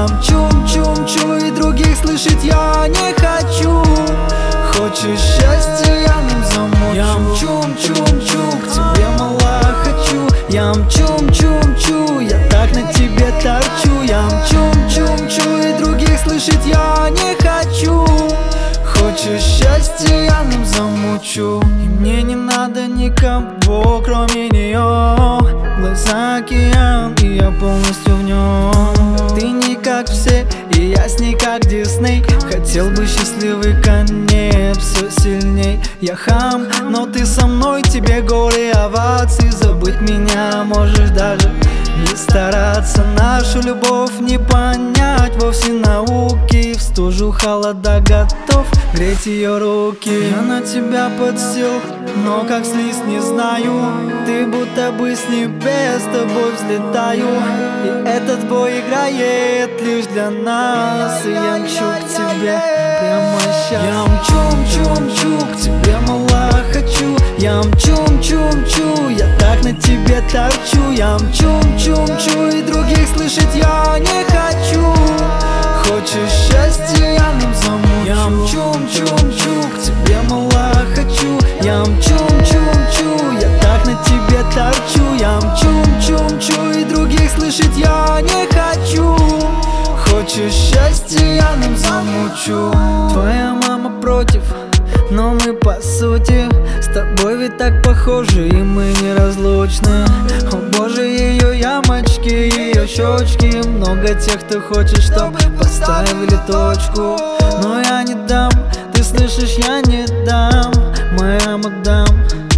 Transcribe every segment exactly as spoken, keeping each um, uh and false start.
Я мчу-мчу-мчу, и других слышать я не хочу. Хочешь счастья, я им замучу. Я мчу-мчу-мчу, к тебе мала хочу. Я мчу-мчу-мчу, я так на тебе торчу. Я мчу-мчу-мчу, и других слышать я не хочу. Хочешь счастья, я им замучу. И мне не надо никого, кроме нее. Глаза океан, и я полностью в нем. Ты не как все, и я с ней как Дисней. Хотел бы счастливый конец, все сильней. Я хам, но ты со мной, тебе горы овации. Забыть меня можешь даже не стараться. Нашу любовь не понять вовсе науки. В стужу холода готов греть ее руки. Я на тебя подсел, но как слизь не знаю. Ты будто бы с небес, с тобой взлетаю. И этот бой играет лишь для нас. И я мчу к тебе прямо сейчас. Я мчу-мчу-мчу, к тебе мала хочу. Я мчу-мчу-мчу, я так на тебе торчу. Я мчу-мчу-мчу, и других слышать я не хочу. Хочешь счастья, я им замучу. Я мчу-мчу-мчу, к тебе мала хочу. Я мчу-мчу-мчу, я так на тебе торчу. Я мчу-мчу-мчу, и других слышать я не хочу. Хочешь счастья, я им замучу. Твоя мама против, но мы по сути с тобой ведь так похожи, и мы неразлучны. О боже, ее ямочки, ее щечки. Много тех, кто хочет, чтоб поставили точку. Но я не дам, ты слышишь, я не дам. Моя мадам,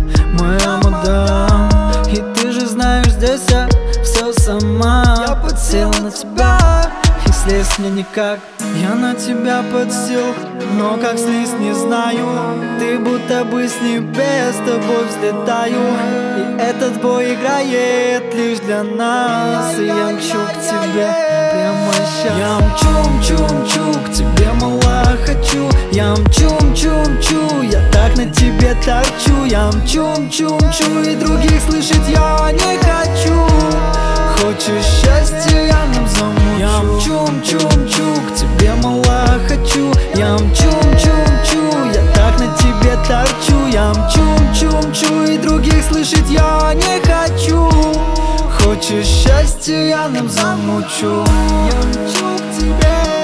моя мадам. И ты же знаешь, здесь я все сама. Я подсела на тебя, и слезть мне никак. Я на тебя подсел, но как слезть не знаю. Ты будто бы с небес, с тобой взлетаю. И этот бой играет лишь для нас. И я мчу к тебе прямо сейчас. Я мчу-мчу-мчу, к тебе мала хочу. Я мчу-мчу-мчу, я так на тебе торчу. Я мчу-мчу-мчу, и других слышать я не хочу. Хочешь счастья, я им замучу. Я мчу-мчу-мчу, к тебе мала хочу. Я мчу-мчу-мчу, я так на тебе торчу. Я мчу-мчу-мчу, и других слышать я не хочу. Хочешь счастья, я им замучу. Я мчу к тебе.